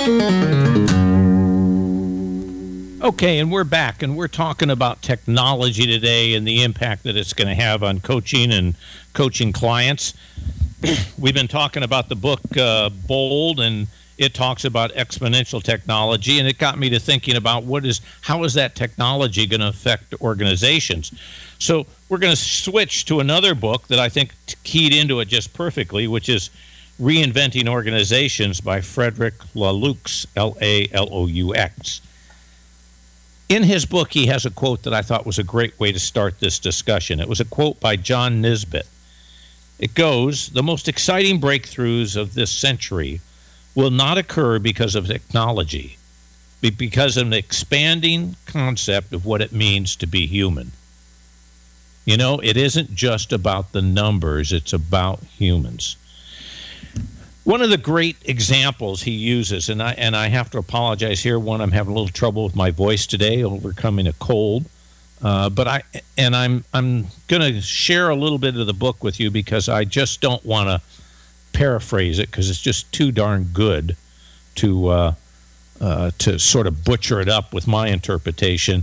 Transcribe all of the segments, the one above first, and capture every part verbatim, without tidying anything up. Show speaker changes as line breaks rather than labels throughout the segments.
Okay, and we're back, and we're talking about technology today and the impact that it's going to have on coaching and coaching clients. We've been talking about the book uh, Bold, and it talks about exponential technology, and it got me to thinking about what is how is that technology going to affect organizations. So we're going to switch to another book that I think keyed into it just perfectly, which is Reinventing Organizations by Frederick Laloux, L A L O U X. In his book, he has a quote that I thought was a great way to start this discussion. It was a quote by John Nisbet. It goes, "The most exciting breakthroughs of this century will not occur because of technology, but because of an expanding concept of what it means to be human." You know, it isn't just about the numbers, it's about humans. One of the great examples he uses, and I and I have to apologize here, one, I'm having a little trouble with my voice today, overcoming a cold. Uh, but I and I'm I'm going to share a little bit of the book with you because I just don't want to paraphrase it because it's just too darn good to uh, uh, to sort of butcher it up with my interpretation.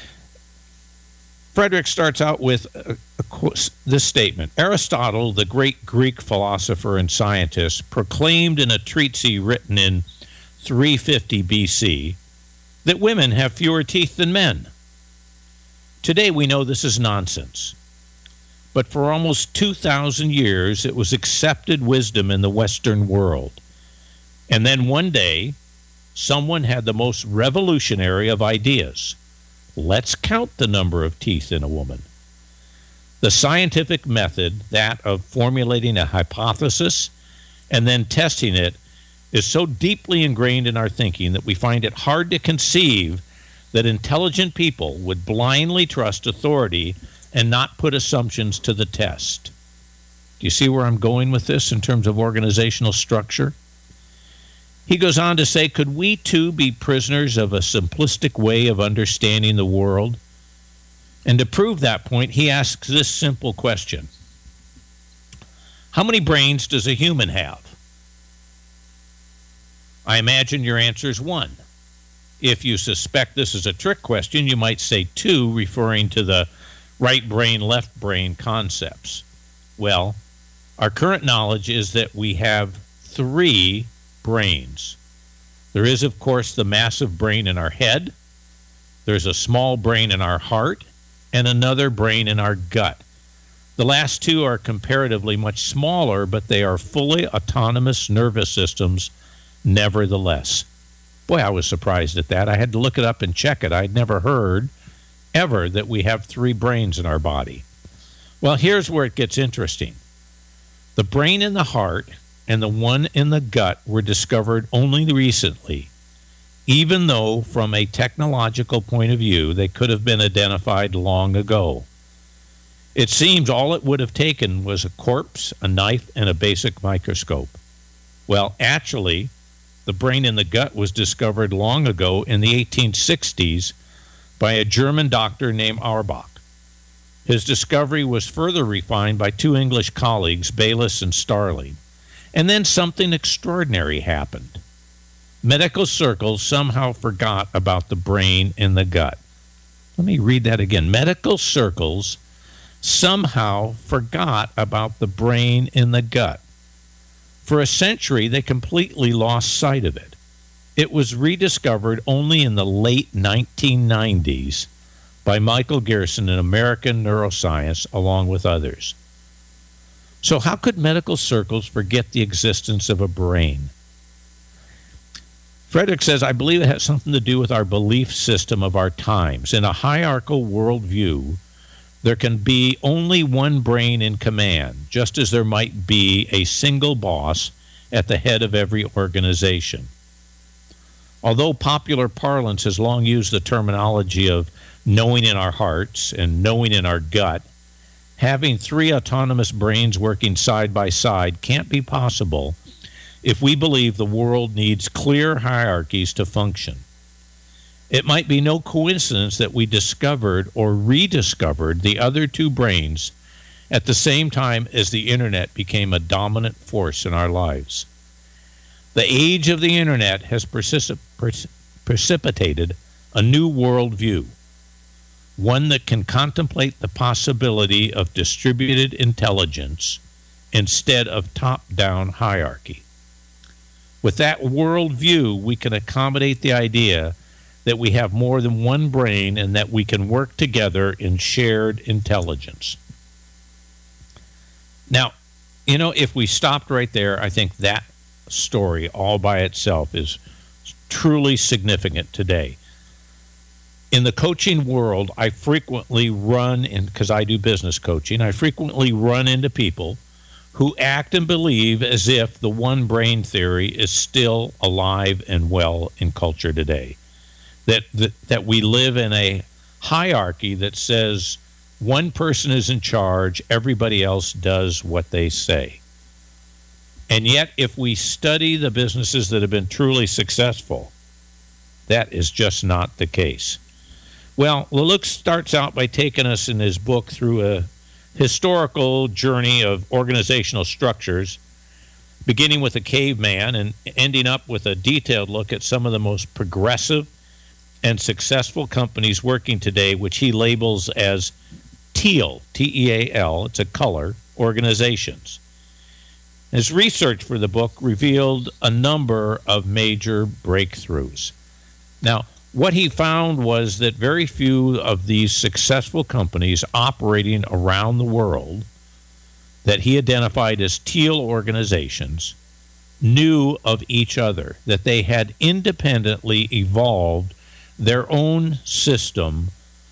Frederick starts out with a, a, this statement. Aristotle, the great Greek philosopher and scientist, proclaimed in a treatise written in three fifty B C that women have fewer teeth than men. Today we know this is nonsense. But for almost two thousand years, it was accepted wisdom in the Western world. And then one day, someone had the most revolutionary of ideas. Let's count the number of teeth in a woman. The scientific method, that of formulating a hypothesis and then testing it, is so deeply ingrained in our thinking that we find it hard to conceive that intelligent people would blindly trust authority and not put assumptions to the test. Do you see where I'm going with this in terms of organizational structure? He goes on to say, could we too be prisoners of a simplistic way of understanding the world? And to prove that point, he asks this simple question. How many brains does a human have? I imagine your answer is one. If you suspect this is a trick question, you might say two, referring to the right brain, left brain concepts. Well, our current knowledge is that we have three brains. There is, of course, the massive brain in our head. There's a small brain in our heart and another brain in our gut. The last two are comparatively much smaller, but they are fully autonomous nervous systems nevertheless. Boy, I was surprised at that. I had to look it up and check it. I'd never heard ever that we have three brains in our body. Well, here's where it gets interesting. The brain in the heart and the one in the gut were discovered only recently, even though from a technological point of view, they could have been identified long ago. It seems all it would have taken was a corpse, a knife, and a basic microscope. Well, actually, the brain in the gut was discovered long ago in the eighteen sixties by a German doctor named Auerbach. His discovery was further refined by two English colleagues, Bayliss and Starling. And then something extraordinary happened. Medical circles somehow forgot about the brain in the gut. Let me read that again. Medical circles somehow forgot about the brain in the gut. For a century, they completely lost sight of it. It was rediscovered only in the late nineteen nineties by Michael Gerson in American Neuroscience, along with others. So how could medical circles forget the existence of a brain? Frederick says, I believe it has something to do with our belief system of our times. In a hierarchical worldview, there can be only one brain in command, just as there might be a single boss at the head of every organization. Although popular parlance has long used the terminology of knowing in our hearts and knowing in our gut, having three autonomous brains working side by side can't be possible if we believe the world needs clear hierarchies to function. It might be no coincidence that we discovered or rediscovered the other two brains at the same time as the internet became a dominant force in our lives. The age of the internet has precip- precip- precipitated a new worldview, one that can contemplate the possibility of distributed intelligence instead of top-down hierarchy. With that worldview, we can accommodate the idea that we have more than one brain and that we can work together in shared intelligence. Now, you know, if we stopped right there, I think that story all by itself is truly significant today. In the coaching world, I frequently run in, because I do business coaching, I frequently run into people who act and believe as if the one brain theory is still alive and well in culture today. That, that, that we live in a hierarchy that says one person is in charge, everybody else does what they say. And yet, if we study the businesses that have been truly successful, that is just not the case. Well, Leluc starts out by taking us in his book through a historical journey of organizational structures, beginning with a caveman and ending up with a detailed look at some of the most progressive and successful companies working today, which he labels as TEAL, T E A L, it's a color, organizations. His research for the book revealed a number of major breakthroughs. Now, what he found was that very few of these successful companies operating around the world that he identified as TEAL organizations knew of each other, that they had independently evolved their own system,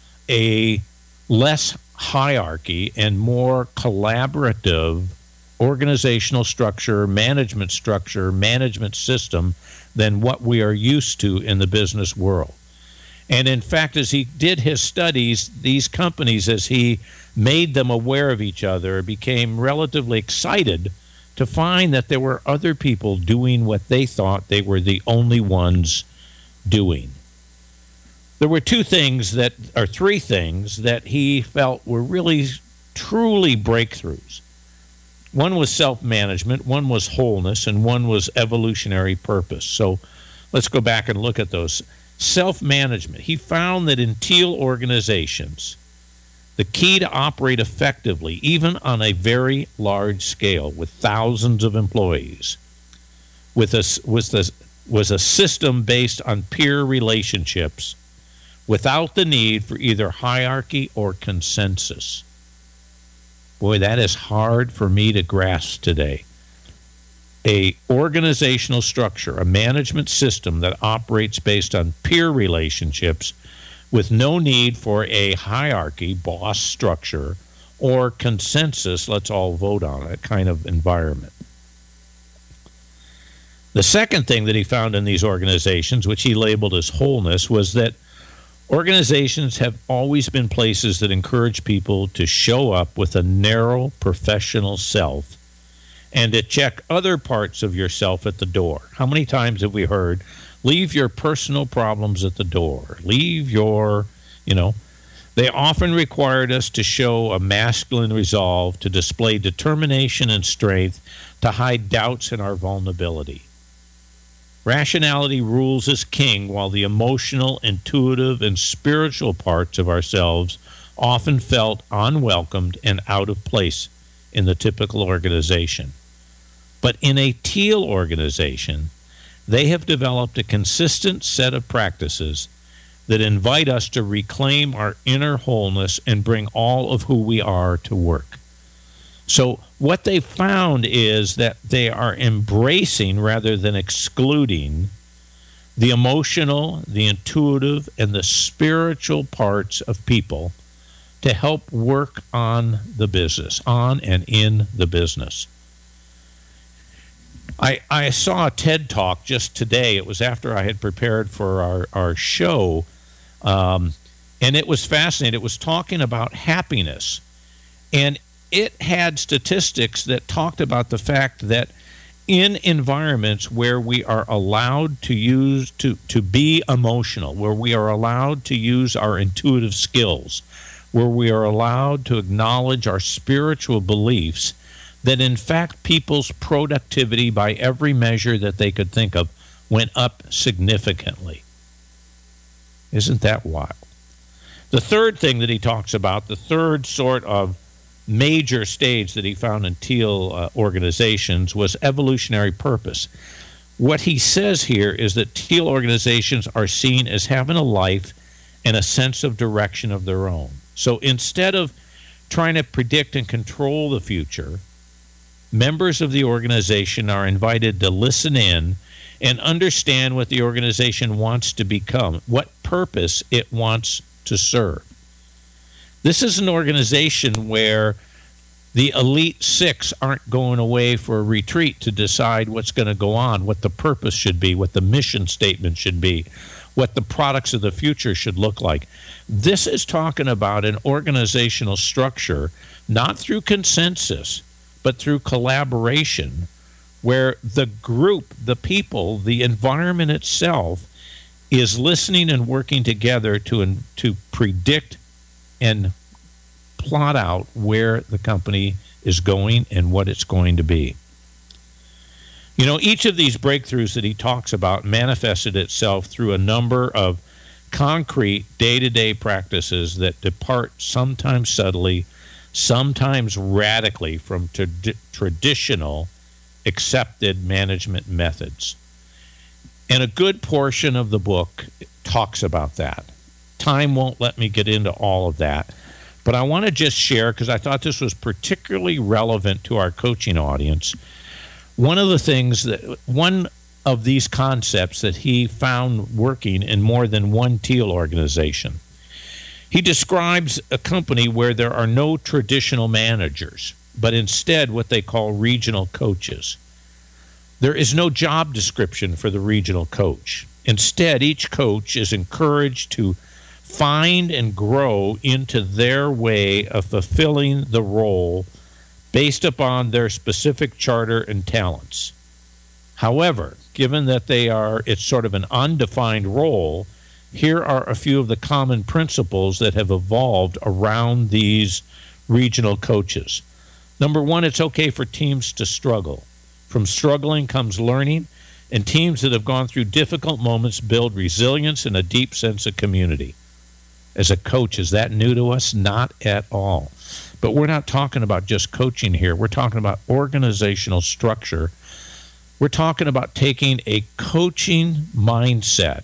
a less hierarchy and more collaborative organizational structure, management structure, management system than what we are used to in the business world. And in fact, as he did his studies, these companies, as he made them aware of each other, became relatively excited to find that there were other people doing what they thought they were the only ones doing. There were two things that, or three things that he felt were really, truly breakthroughs. One was self-management, one was wholeness, and one was evolutionary purpose. So let's go back and look at those. Self-management. He found that in TEAL organizations, the key to operate effectively, even on a very large scale with thousands of employees, with a, was, the, was a system based on peer relationships without the need for either hierarchy or consensus. Boy, that is hard for me to grasp today. A organizational structure, a management system that operates based on peer relationships with no need for a hierarchy, boss structure, or consensus, let's all vote on it, kind of environment. The second thing that he found in these organizations, which he labeled as wholeness, was that organizations have always been places that encourage people to show up with a narrow professional self and to check other parts of yourself at the door. How many times have we heard, leave your personal problems at the door, leave your, you know, they often required us to show a masculine resolve, to display determination and strength, to hide doubts and our vulnerability. Rationality rules as king, while the emotional, intuitive, and spiritual parts of ourselves often felt unwelcomed and out of place in the typical organization. But in a TEAL organization, they have developed a consistent set of practices that invite us to reclaim our inner wholeness and bring all of who we are to work. So what they found is that they are embracing rather than excluding the emotional, the intuitive, and the spiritual parts of people to help work on the business, on and in the business. I, I saw a TED Talk just today. It was after I had prepared for our, our show, um, and it was fascinating. It was talking about happiness, and it had statistics that talked about the fact that in environments where we are allowed to use to, to be emotional, where we are allowed to use our intuitive skills, where we are allowed to acknowledge our spiritual beliefs, that in fact people's productivity by every measure that they could think of went up significantly. Isn't that wild? The third thing that he talks about, the third sort of major stage that he found in teal uh, organizations, was evolutionary purpose. What he says here is that teal organizations are seen as having a life and a sense of direction of their own. So instead of trying to predict and control the future, members of the organization are invited to listen in and understand what the organization wants to become, what purpose it wants to serve. This is an organization where the elite six aren't going away for a retreat to decide what's going to go on, what the purpose should be, what the mission statement should be, what the products of the future should look like. This is talking about an organizational structure, not through consensus, but through collaboration, where the group, the people, the environment itself is listening and working together to, to predict and plot out where the company is going and what it's going to be. You know, each of these breakthroughs that he talks about manifested itself through a number of concrete day-to-day practices that depart sometimes subtly, sometimes radically from tra- traditional accepted management methods. And a good portion of the book talks about that. Time won't let me get into all of that, but I want to just share, because I thought this was particularly relevant to our coaching audience, one of the things that, one of these concepts that he found working in more than one teal organization. He describes a company where there are no traditional managers, but instead what they call regional coaches. There is no job description for the regional coach. Instead, each coach is encouraged to find and grow into their way of fulfilling the role based upon their specific charter and talents. However, given that they are, it's sort of an undefined role, here are a few of the common principles that have evolved around these regional coaches. Number one, it's okay for teams to struggle. From struggling comes learning, and teams that have gone through difficult moments build resilience and a deep sense of community. As a coach, is that new to us? Not at all. But we're not talking about just coaching here. We're talking about organizational structure. We're talking about taking a coaching mindset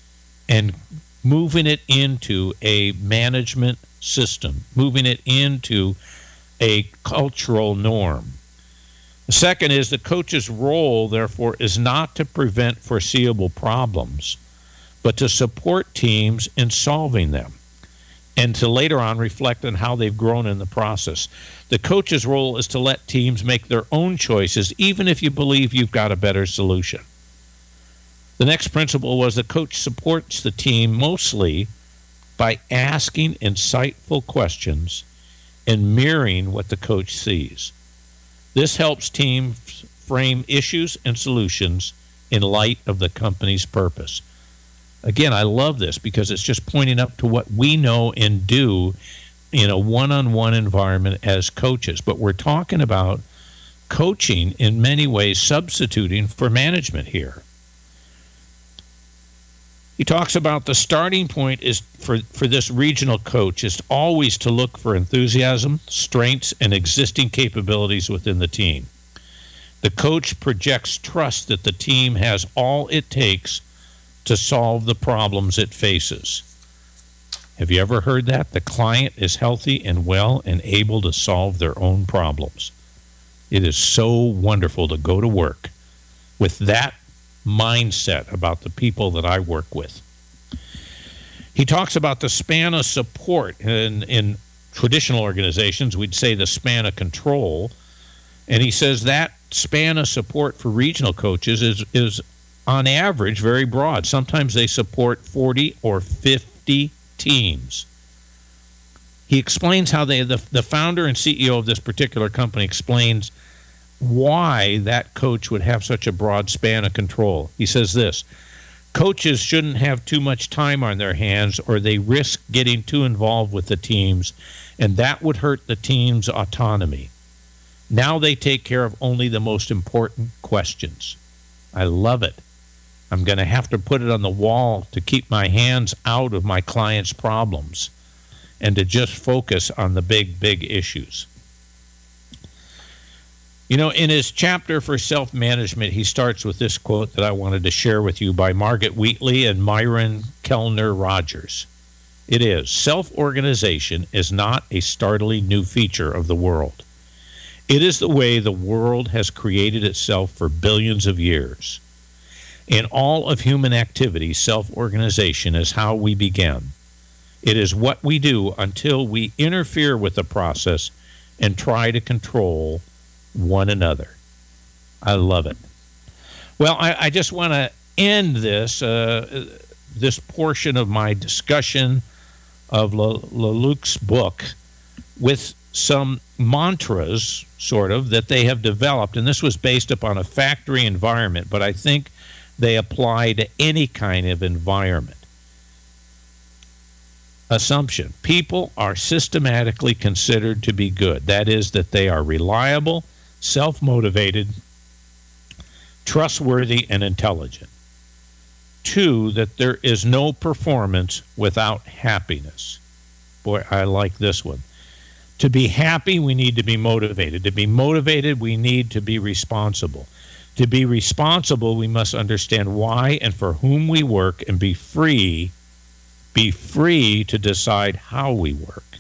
and moving it into a management system, moving it into a cultural norm. The second is the coach's role, therefore, is not to prevent foreseeable problems, but to support teams in solving them, and to later on reflect on how they've grown in the process. The coach's role is to let teams make their own choices, even if you believe you've got a better solution. The next principle was the coach supports the team mostly by asking insightful questions and mirroring what the coach sees. This helps teams frame issues and solutions in light of the company's purpose. Again, I love this because it's just pointing up to what we know and do in a one-on-one environment as coaches. But we're talking about coaching in many ways substituting for management here. He talks about the starting point is for, for this regional coach is always to look for enthusiasm, strengths, and existing capabilities within the team. The coach projects trust that the team has all it takes to solve the problems it faces. Have you ever heard that? The client is healthy and well and able to solve their own problems. It is so wonderful to go to work with that mindset about the people that I work with. He talks about the span of support. In, in traditional organizations, we'd say the span of control. And he says that span of support for regional coaches is, is on average very broad. Sometimes they support forty or fifty teams. He explains how they, the, the founder and C E O of this particular company explains why that coach would have such a broad span of control. He says this: coaches shouldn't have too much time on their hands or they risk getting too involved with the teams, and that would hurt the team's autonomy. Now they take care of only the most important questions. I love it. I'm going to have to put it on the wall to keep my hands out of my clients' problems and to just focus on the big, big issues. You know, in his chapter for self-management, he starts with this quote that I wanted to share with you by Margaret Wheatley and Myron Kellner Rogers. It is, self-organization is not a startling new feature of the world. It is the way the world has created itself for billions of years. In all of human activity, self-organization is how we begin. It is what we do until we interfere with the process and try to control one another. I love it. Well, I, I just want to end this uh, this portion of my discussion of LeLuc's book with some mantras, sort of, that they have developed, and this was based upon a factory environment, but I think they apply to any kind of environment. Assumption: people are systematically considered to be good. That is, that they are reliable, self-motivated, trustworthy, and intelligent. Two, that there is no performance without happiness. Boy, I like this one. To be happy, we need to be motivated. To be motivated, we need to be responsible. To be responsible, we must understand why and for whom we work and be free, be free to decide how we work.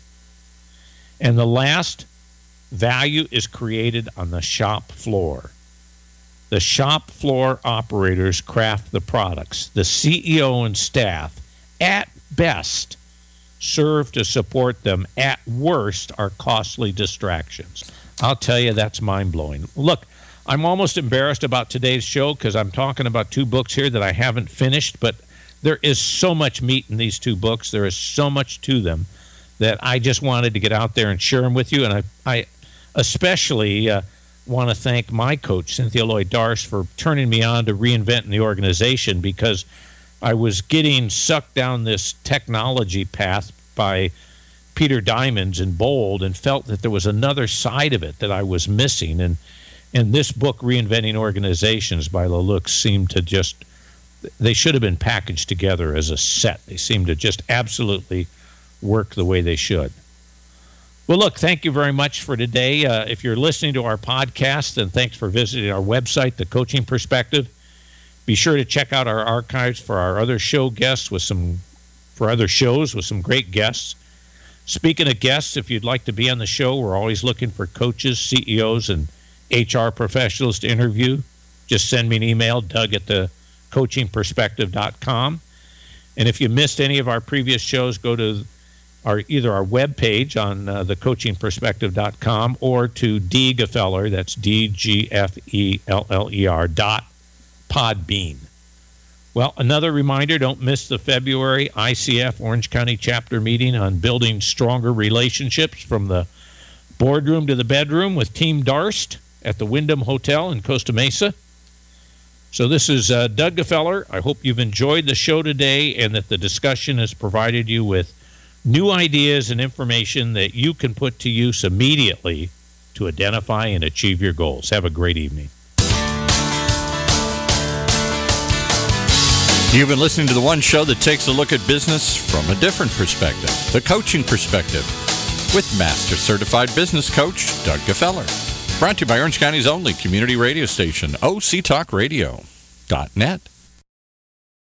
And the last, value is created on the shop floor. The shop floor operators craft the products. The C E O and staff, at best, serve to support them. At worst, are costly distractions. I'll tell you, that's mind-blowing. Look, I'm almost embarrassed about today's show because I'm talking about two books here that I haven't finished, but there is so much meat in these two books. There is so much to them that I just wanted to get out there and share them with you. And I, I especially uh, want to thank my coach, Cynthia Lloyd-Darst, for turning me on to reinventing the organization, because I was getting sucked down this technology path by Peter Diamond's and Bold, and felt that there was another side of it that I was missing. And and this book, Reinventing Organizations by LeLuc, seemed to just, they should have been packaged together as a set. They seem to just absolutely work the way they should. Well, look, thank you very much for today. Uh, if you're listening to our podcast, then thanks for visiting our website, The Coaching Perspective. Be sure to check out our archives for our other show guests with some, for other shows with some great guests. Speaking of guests, if you'd like to be on the show, we're always looking for coaches, C E Os, and H R professionals to interview. Just send me an email, Doug at the coaching perspective dot com. And if you missed any of our previous shows, go to our either our webpage on uh, the coaching perspective dot com or to D Gfeller, that's D G F E L L E R dot Podbean. Well, another reminder, don't miss the February I C F Orange County chapter meeting on building stronger relationships from the boardroom to the bedroom with Team Darst at the Wyndham Hotel in Costa Mesa. So this is uh, Doug Gfeller. I hope you've enjoyed the show today and that the discussion has provided you with new ideas and information that you can put to use immediately to identify and achieve your goals. Have a great evening.
You've been listening to the one show that takes a look at business from a different perspective, The Coaching Perspective, with Master Certified Business Coach Doug Gfeller. Brought to you by Orange County's only community radio station, O C Talk Radio dot net.